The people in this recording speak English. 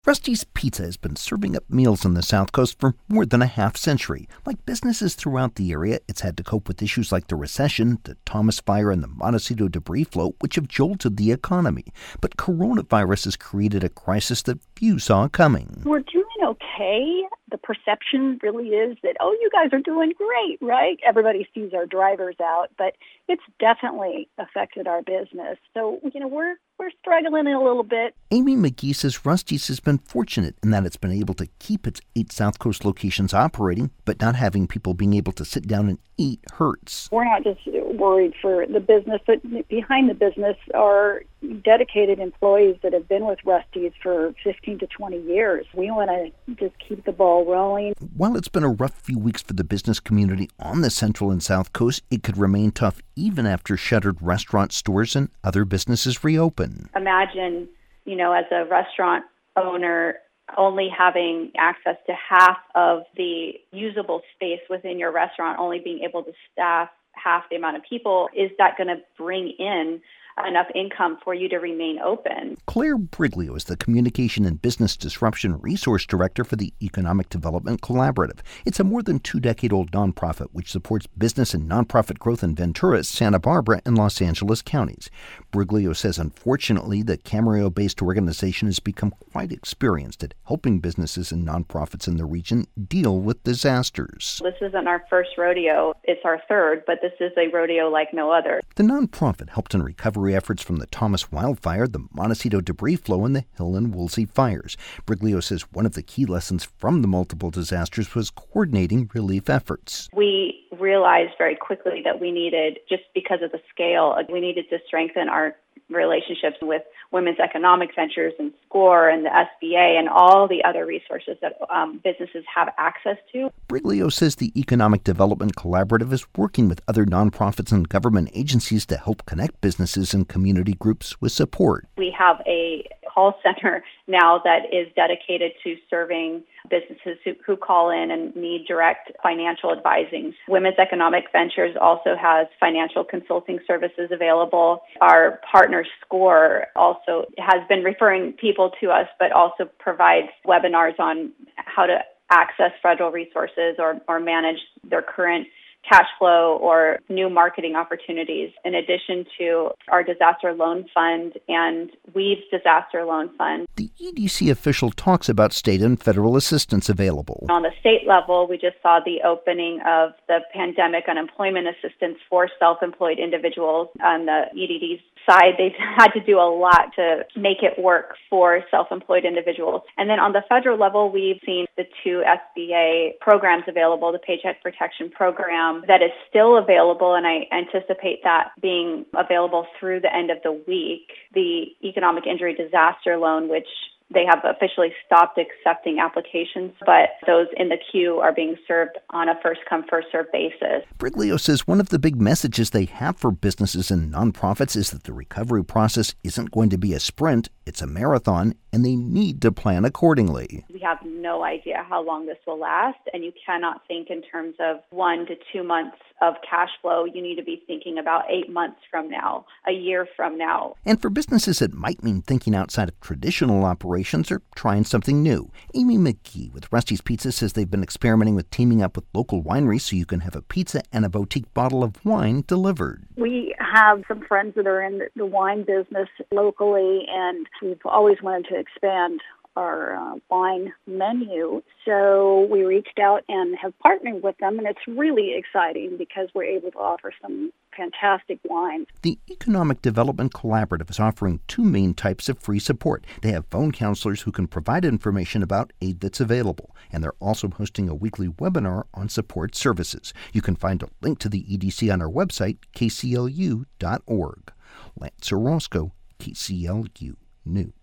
Rusty's Pizza has been serving up meals on the South Coast for more than a half century. Like businesses throughout the area, it's had to cope with issues like the recession, the Thomas Fire, and the Montecito debris flow, which have jolted the economy. But coronavirus has created a crisis that few saw coming. We're doing okay. The perception really is that, oh, you guys are doing great, right? Everybody sees our drivers out, but it's definitely affected our business. So, we're struggling a little bit. Amy McGee says Rusty's has been fortunate in that it's been able to keep its 8 South Coast locations operating, but not having people being able to sit down and eat hurts. We're not just worried for the business, but behind the business are dedicated employees that have been with Rusty's for 15 to 20 years. We want to just keep the ball rolling. While it's been a rough few weeks for the business community on the Central and South Coast, it could remain tough even after shuttered restaurant stores and other businesses reopen. Imagine, as a restaurant owner, only having access to half of the usable space within your restaurant, only being able to staff half the amount of people. Is that going to bring in enough income for you to remain open? Claire Briglio is the Communication and Business Disruption Resource Director for the Economic Development Collaborative. It's a more than 2-decade-old nonprofit which supports business and nonprofit growth in Ventura, Santa Barbara, and Los Angeles counties. Briglio says, unfortunately, the Camarillo-based organization has become quite experienced at helping businesses and nonprofits in the region deal with disasters. This isn't our first rodeo. It's our third, but this is a rodeo like no other. The nonprofit helped in recovery efforts from the Thomas wildfire, the Montecito debris flow, and the Hill and Woolsey fires. Briglio says one of the key lessons from the multiple disasters was coordinating relief efforts. We realized very quickly that we needed, just because of the scale, we needed to strengthen our relationships with Women's Economic Ventures and SCORE and the SBA and all the other resources that businesses have access to. Briglio says the Economic Development Collaborative is working with other nonprofits and government agencies to help connect businesses and community groups with support. We have a call center now that is dedicated to serving businesses who call in and need direct financial advising. Women's Economic Ventures also has financial consulting services available. Our partner SCORE also has been referring people to us, but also provides webinars on how to access federal resources or manage their current cash flow or new marketing opportunities, in addition to our disaster loan fund and Weave's disaster loan fund. The EDC official talks about state and federal assistance available. On the state level, we just saw the opening of the pandemic unemployment assistance for self-employed individuals. On the EDD's side, they've had to do a lot to make it work for self-employed individuals. And then on the federal level, we've seen the 2 SBA programs available, the Paycheck Protection Program that is still available, and I anticipate that being available through the end of the week. The Economic Injury Disaster Loan, which they have officially stopped accepting applications, but those in the queue are being served on a first-come, first-served basis. Briglio says one of the big messages they have for businesses and nonprofits is that the recovery process isn't going to be a sprint, it's a marathon, and they need to plan accordingly. We have no idea how long this will last, and you cannot think in terms of 1 to 2 months of cash flow. You need to be thinking about 8 months from now, a year from now. And for businesses, it might mean thinking outside of traditional operations or trying something new. Amy McGee with Rusty's Pizza says they've been experimenting with teaming up with local wineries so you can have a pizza and a boutique bottle of wine delivered. We have some friends that are in the wine business locally, and we've always wanted to expand our wine menu. So we reached out and have partnered with them, and it's really exciting because we're able to offer some fantastic wines. The Economic Development Collaborative is offering 2 main types of free support. They have phone counselors who can provide information about aid that's available, and they're also hosting a weekly webinar on support services. You can find a link to the EDC on our website, kclu.org. Lance Orozco, KCLU News.